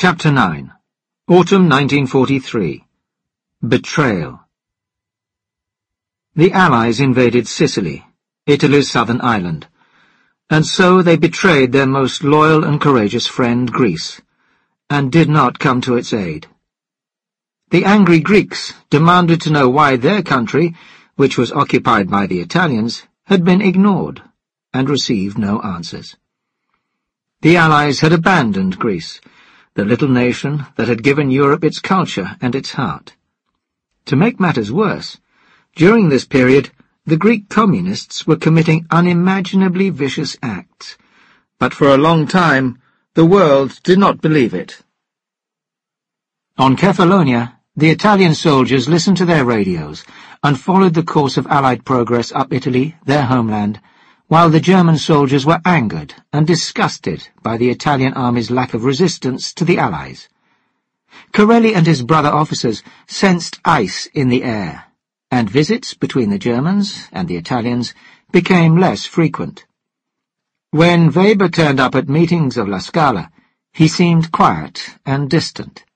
Chapter 9. Autumn 1943. Betrayal. The Allies invaded Sicily, Italy's southern island, and so they betrayed their most loyal and courageous friend, Greece, and did not come to its aid. The angry Greeks demanded to know why their country, which was occupied by the Italians, had been ignored, and received no answers. The Allies had abandoned Greece, the little nation that had given Europe its culture and its heart. To make matters worse, during this period, the Greek communists were committing unimaginably vicious acts, but for a long time the world did not believe it. On Kefalonia, the Italian soldiers listened to their radios and followed the course of Allied progress up Italy, their homeland, while the German soldiers were angered and disgusted by the Italian army's lack of resistance to the Allies. Corelli and his brother officers sensed ice in the air, and visits between the Germans and the Italians became less frequent. When Weber turned up at meetings of La Scala, he seemed quiet and distant.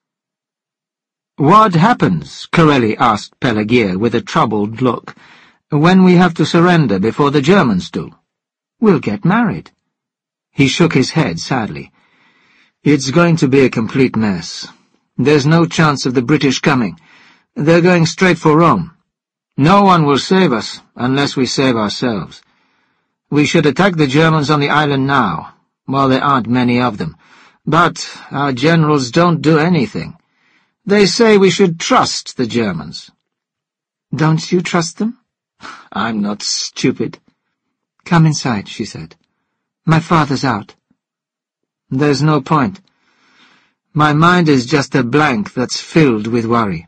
"What happens," Corelli asked Pelagier with a troubled look, "when we have to surrender before the Germans do?" "We'll get married." He shook his head sadly. "It's going to be a complete mess. There's no chance of the British coming. They're going straight for Rome. No one will save us unless we save ourselves. We should attack the Germans on the island now, while there aren't many of them. But our generals don't do anything. They say we should trust the Germans." "Don't you trust them?" "I'm not stupid." "Come inside," she said. "My father's out." "There's no point. My mind is just a blank that's filled with worry."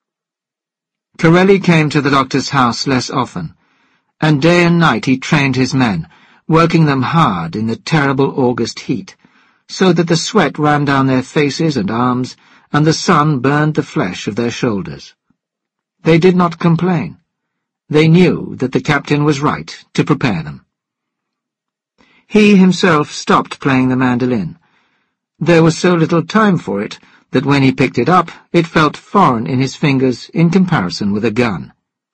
Corelli came to the doctor's house less often, and day and night he trained his men, working them hard in the terrible August heat, so that the sweat ran down their faces and arms, and the sun burned the flesh of their shoulders. They did not complain. They knew that the captain was right to prepare them. He himself stopped playing the mandolin. There was so little time for it that when he picked it up, it felt foreign in his fingers in comparison with a gun.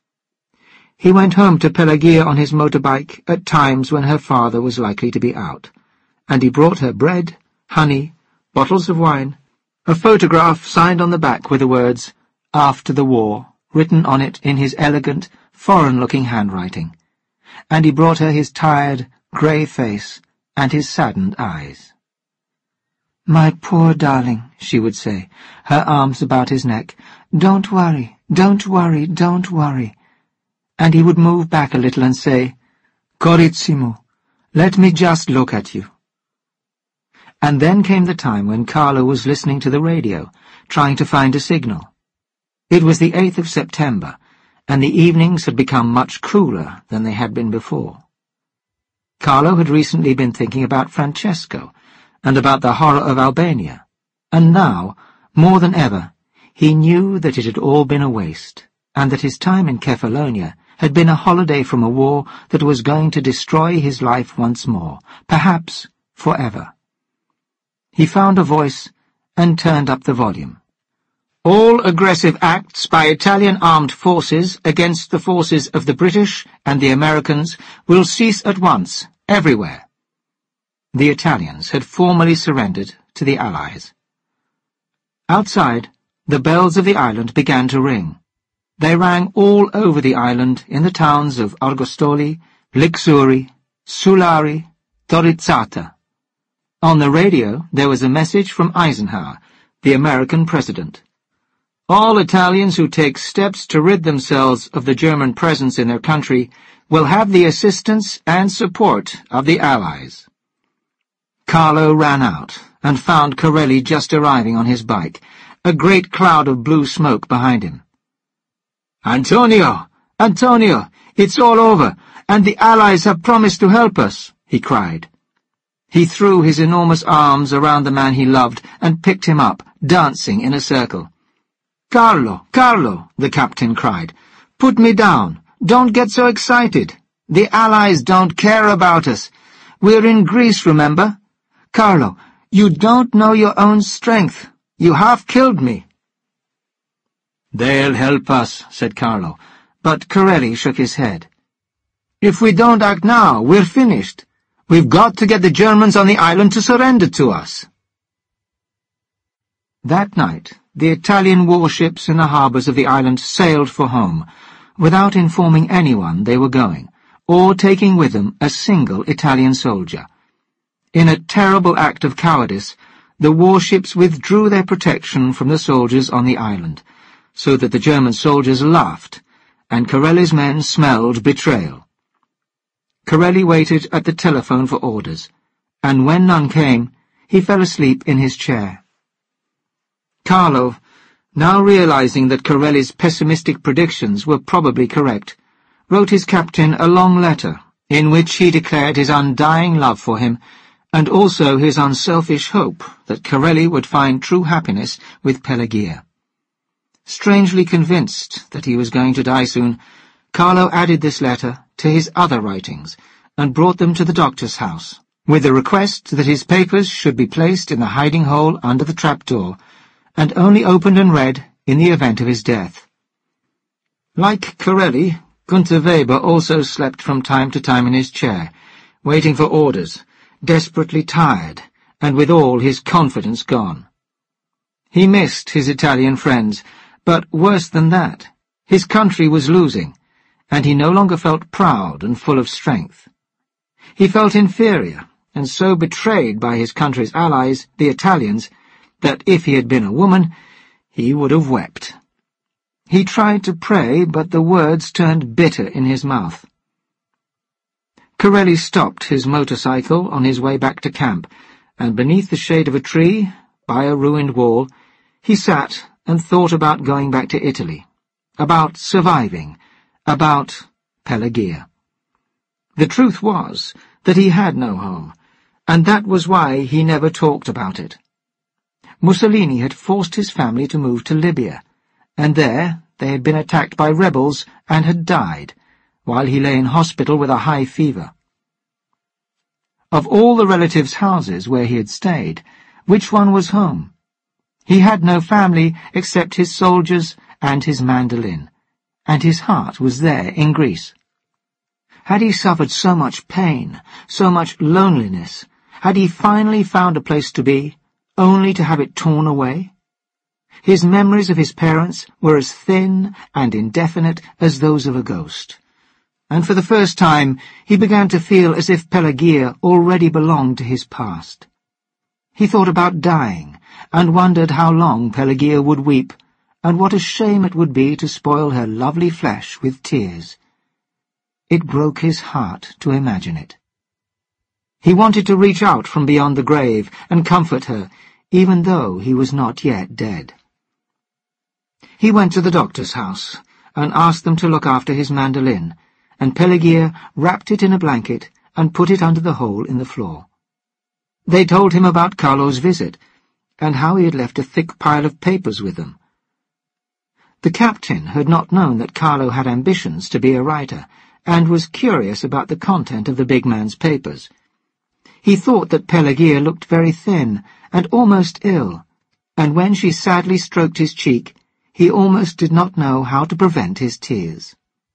He went home to Pelagier on his motorbike at times when her father was likely to be out, and he brought her bread, honey, bottles of wine, a photograph signed on the back with the words, "After the War," written on it in his elegant, foreign-looking handwriting, and he brought her his tired, grey face and his saddened eyes. "My poor darling," she would say, her arms about his neck, "don't worry, don't worry, don't worry." And he would move back a little and say, "Corissimo, let me just look at you." And then came the time when Carlo was listening to the radio, trying to find a signal. It was the 8th of September, and the evenings had become much cooler than they had been before. Carlo had recently been thinking about Francesco, and about the horror of Albania, and now, more than ever, he knew that it had all been a waste, and that his time in Kefalonia had been a holiday from a war that was going to destroy his life once more, perhaps forever. He found a voice and turned up the volume. "All aggressive acts by Italian armed forces against the forces of the British and the Americans will cease at once, everywhere." The Italians had formally surrendered to the Allies. Outside, the bells of the island began to ring. They rang all over the island in the towns of Argostoli, Lixouri, Sulari, Torizzata. On the radio there was a message from Eisenhower, the American president. "All Italians who take steps to rid themselves of the German presence in their country will have the assistance and support of the Allies." Carlo ran out and found Corelli just arriving on his bike, a great cloud of blue smoke behind him. "Antonio! Antonio! It's all over, and the Allies have promised to help us!" he cried. He threw his enormous arms around the man he loved and picked him up, dancing in a circle. "Carlo, Carlo," the captain cried, "put me down. Don't get so excited. The Allies don't care about us. We're in Greece, remember? Carlo, You don't know your own strength. You half killed me." "They'll help us," said Carlo, but Corelli shook his head. "If we don't act now, we're finished. We've got to get the Germans on the island to surrender to us." That night, the Italian warships in the harbours of the island sailed for home, without informing anyone they were going, or taking with them a single Italian soldier. In a terrible act of cowardice, the warships withdrew their protection from the soldiers on the island, so that the German soldiers laughed, and Corelli's men smelled betrayal. Corelli waited at the telephone for orders, and when none came, he fell asleep in his chair. Carlo, now realizing that Corelli's pessimistic predictions were probably correct, wrote his captain a long letter in which he declared his undying love for him and also his unselfish hope that Corelli would find true happiness with Pelagia. Strangely convinced that he was going to die soon, Carlo added this letter to his other writings and brought them to the doctor's house, with a request that his papers should be placed in the hiding hole under the trapdoor, and only opened and read in the event of his death. Like Corelli, Gunther Weber also slept from time to time in his chair, waiting for orders, desperately tired, and with all his confidence gone. He missed his Italian friends, but worse than that, his country was losing, and he no longer felt proud and full of strength. He felt inferior, and so betrayed by his country's allies, the Italians, that if he had been a woman, he would have wept. He tried to pray, but the words turned bitter in his mouth. Corelli stopped his motorcycle on his way back to camp, and beneath the shade of a tree, by a ruined wall, he sat and thought about going back to Italy, about surviving, about Pelagia. The truth was that he had no home, and that was why he never talked about it. Mussolini had forced his family to move to Libya, and there they had been attacked by rebels and had died, while he lay in hospital with a high fever. Of all the relatives' houses where he had stayed, which one was home? He had no family except his soldiers and his mandolin, and his heart was there in Greece. Had he suffered so much pain, so much loneliness? Had he finally found a place to be, only to have it torn away? His memories of his parents were as thin and indefinite as those of a ghost, and for the first time he began to feel as if Pelagia already belonged to his past. He thought about dying, and wondered how long Pelagia would weep, and what a shame it would be to spoil her lovely flesh with tears. It broke his heart to imagine it. He wanted to reach out from beyond the grave and comfort her, even though he was not yet dead. He went to the doctor's house and asked them to look after his mandolin, and Pelagia wrapped it in a blanket and put it under the hole in the floor. They told him about Carlo's visit, and how he had left a thick pile of papers with them. The captain had not known that Carlo had ambitions to be a writer, and was curious about the content of the big man's papers. He thought that Pelagia looked very thin and almost ill, and when she sadly stroked his cheek, he almost did not know how to prevent his tears.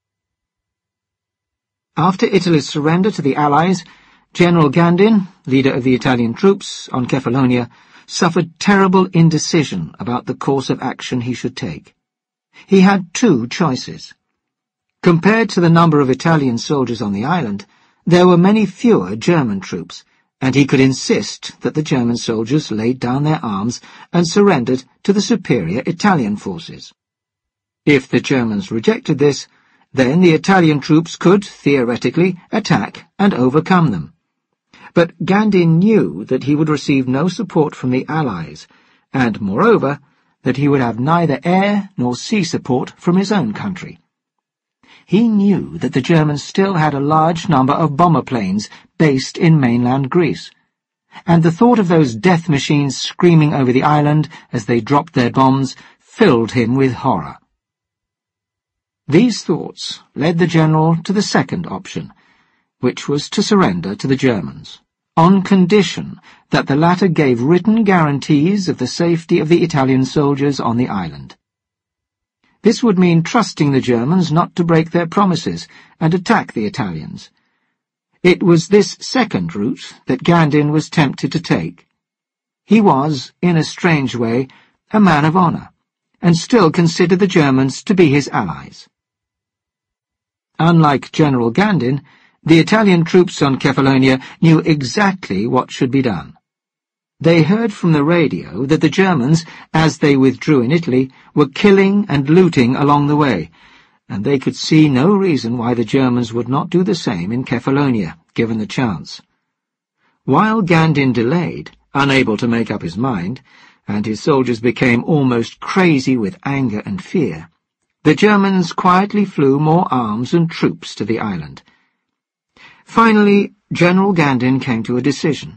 After Italy's surrender to the Allies, General Gandin, leader of the Italian troops on Kefalonia, suffered terrible indecision about the course of action he should take. He had two choices. Compared to the number of Italian soldiers on the island, there were many fewer German troops, and he could insist that the German soldiers laid down their arms and surrendered to the superior Italian forces. If the Germans rejected this, then the Italian troops could, theoretically, attack and overcome them. But Gandin knew that he would receive no support from the Allies, and, moreover, that he would have neither air nor sea support from his own country. He knew that the Germans still had a large number of bomber planes based in mainland Greece, and the thought of those death machines screaming over the island as they dropped their bombs filled him with horror. These thoughts led the general to the second option, which was to surrender to the Germans, on condition that the latter gave written guarantees of the safety of the Italian soldiers on the island. This would mean trusting the Germans not to break their promises and attack the Italians. It was this second route that Gandin was tempted to take. He was, in a strange way, a man of honour, and still considered the Germans to be his allies. Unlike General Gandin, the Italian troops on Kefalonia knew exactly what should be done. They heard from the radio that the Germans, as they withdrew in Italy, were killing and looting along the way, and they could see no reason why the Germans would not do the same in Kefalonia, given the chance. While Gandin delayed, unable to make up his mind, and his soldiers became almost crazy with anger and fear, the Germans quietly flew more arms and troops to the island. Finally, General Gandin came to a decision.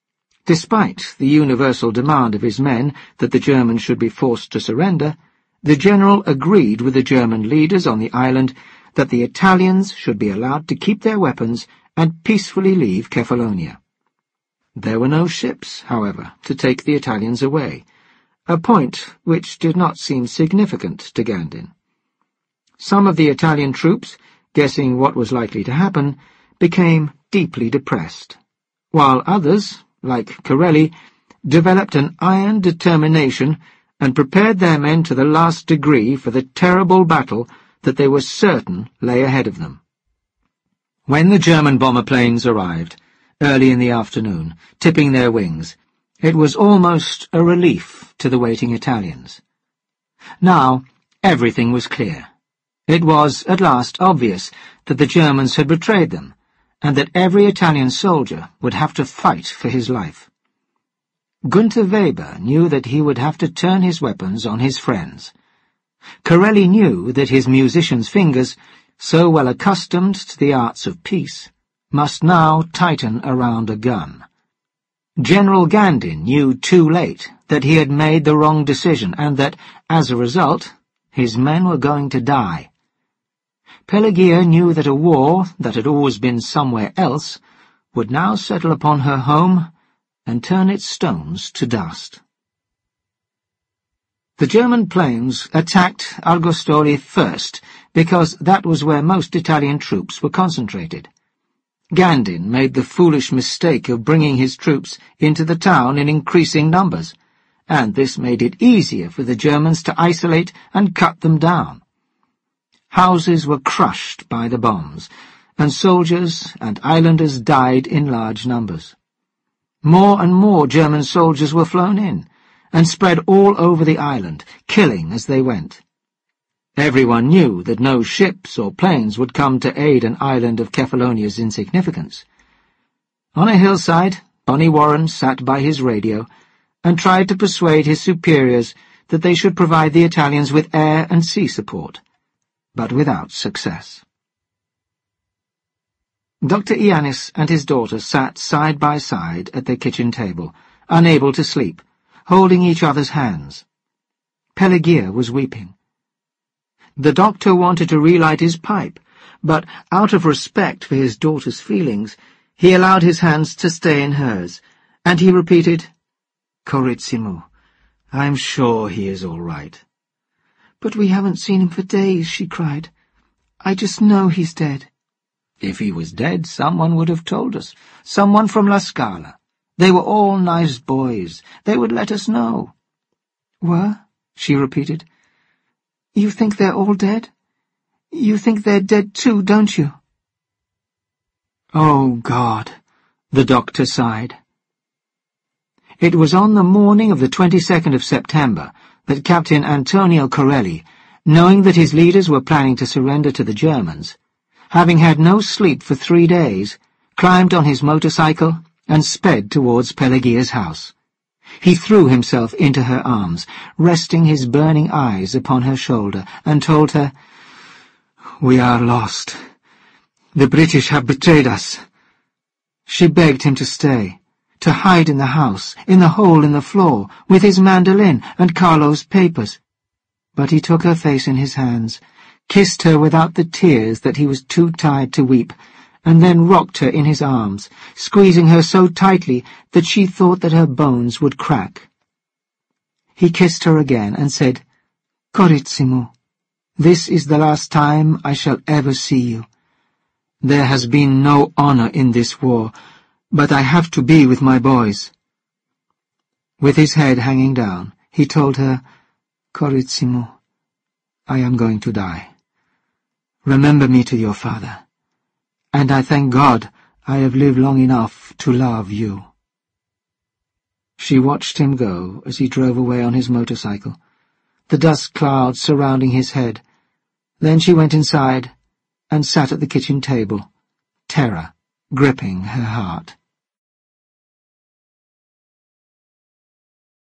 Despite the universal demand of his men that the Germans should be forced to surrender, the general agreed with the German leaders on the island that the Italians should be allowed to keep their weapons and peacefully leave Kefalonia. There were no ships, however, to take the Italians away, a point which did not seem significant to Gandin. Some of the Italian troops, guessing what was likely to happen, became deeply depressed, while others, like Corelli, developed an iron determination and prepared their men to the last degree for the terrible battle that they were certain lay ahead of them. When the German bomber planes arrived, early in the afternoon, tipping their wings, it was almost a relief to the waiting Italians. Now, everything was clear. It was, at last, obvious that the Germans had betrayed them, and that every Italian soldier would have to fight for his life. Gunther Weber knew that he would have to turn his weapons on his friends. Corelli knew that his musician's fingers, so well accustomed to the arts of peace, must now tighten around a gun. General Gandin knew too late that he had made the wrong decision, and that, as a result, his men were going to die. Pelagia knew that a war that had always been somewhere else would now settle upon her home and turn its stones to dust. The German planes attacked Argostoli first, because that was where most Italian troops were concentrated. Gandin made the foolish mistake of bringing his troops into the town in increasing numbers, and this made it easier for the Germans to isolate and cut them down. Houses were crushed by the bombs, and soldiers and islanders died in large numbers. More and more German soldiers were flown in, and spread all over the island, killing as they went. Everyone knew that no ships or planes would come to aid an island of Kefalonia's insignificance. On a hillside, Bonnie Warren sat by his radio and tried to persuade his superiors that they should provide the Italians with air and sea support, but without success. Dr. Ianis and his daughter sat side by side at their kitchen table, unable to sleep, holding each other's hands. Pelagia was weeping. The doctor wanted to relight his pipe, but out of respect for his daughter's feelings, he allowed his hands to stay in hers, and he repeated, "Corissimo, I'm sure he is all right." "But we haven't seen him for days," she cried. "I just know he's dead." "If he was dead, someone would have told us. Someone from La Scala. They were all nice boys. They would let us know." "Were?" she repeated. "You think they're all dead? You think they're dead too, don't you?" "Oh, God," the doctor sighed. It was on the morning of the 22nd of September that Captain Antonio Corelli, knowing that his leaders were planning to surrender to the Germans, having had no sleep for 3 days, climbed on his motorcycle and sped towards Pelagia's house. He threw himself into her arms, resting his burning eyes upon her shoulder, and told her, "We are lost. The British have betrayed us." She begged him to stay, to hide in the house, in the hole in the floor, with his mandolin and Carlo's papers. But he took her face in his hands, kissed her without the tears that he was too tired to weep, and then rocked her in his arms, squeezing her so tightly that she thought that her bones would crack. He kissed her again and said, "Carissimo, this is the last time I shall ever see you. There has been no honor in this war, but I have to be with my boys." With his head hanging down, he told her, "Carissimo, I am going to die. Remember me to your father, and I thank God I have lived long enough to love you." She watched him go as he drove away on his motorcycle, the dust clouds surrounding his head. Then she went inside and sat at the kitchen table, terror gripping her heart.